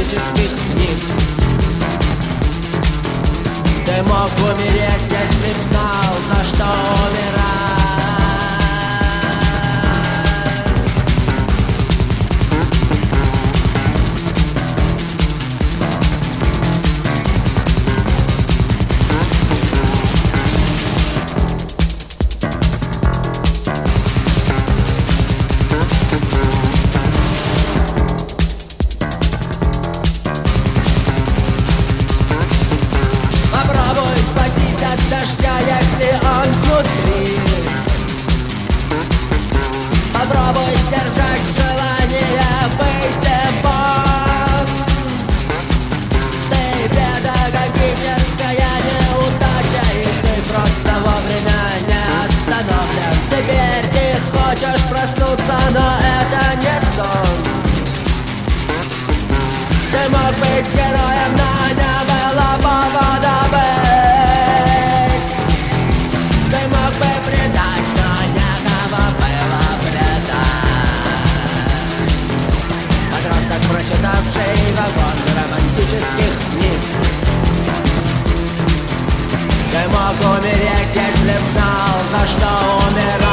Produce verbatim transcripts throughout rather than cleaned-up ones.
романтических книг. Ты мог умереть, если б знал, за что умирать. От дождя, если он внутри. Попробуй сдержать желание выйти вон. Ты педагогическая неудача, и ты просто вовремя не остановлен. Теперь ты хочешь проснуться, но это не сон. Ты мог быть героем, но не было повода быть. Прочитавший вагон романтических книг. Ты мог умереть, если б знал, за что умирать.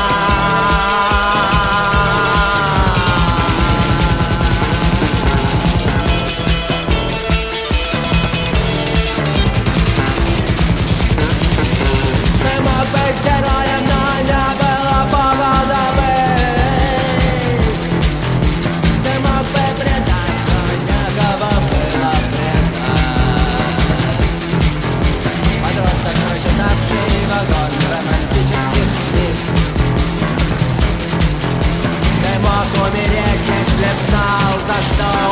Ты мог быть героем, но не было повода быть. Прочитавший вагон романтических книг. Ты мог умереть, если б знал, за что